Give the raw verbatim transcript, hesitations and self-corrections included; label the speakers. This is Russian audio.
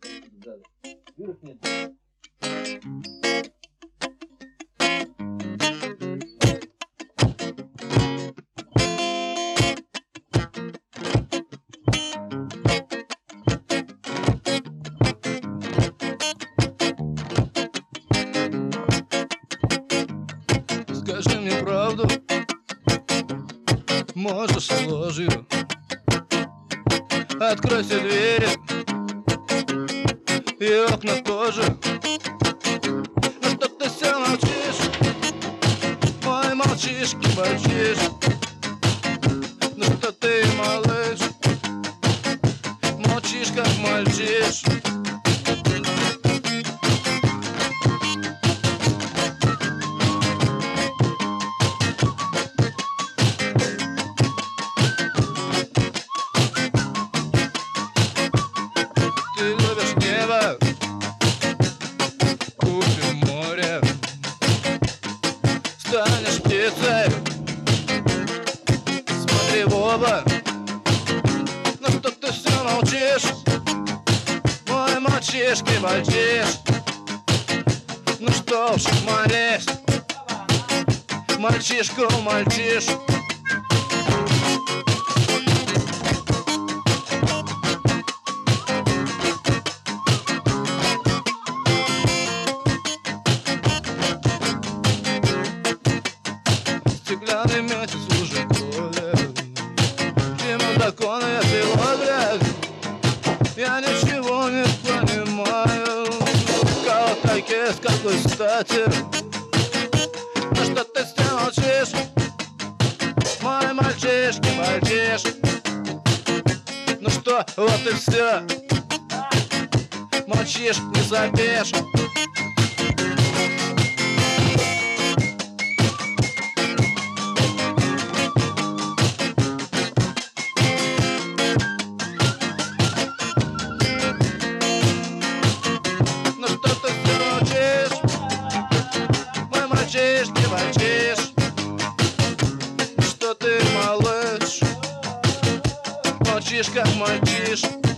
Speaker 1: Скажи мне правду, можешь с ложью. Открой все двери и окна тоже. Ну что ты все молчишь? Ой, молчишь, кибачишь. Ну что ты, малыш, молчишь, как мальчиш. Ты любишь небо, купим море, станешь птицей, смотри в оба. Ну что ты все молчишь? Ой, мальчишки, мальчиш. Ну что уж, молись, мальчишку, мальчиш. Стеклянный месяц уже колет, чему законы я пилот. Я ничего не понимаю, кого такие, с какой стати. Ну что ты все молчишь? Мой мальчишки, мальчиш. Ну что, вот и все. Молчишь, не запишь. Ну что ты все молчишь? Мой мальчишки, мальчиш. Что ты, малыш, молчишь, как мальчиш.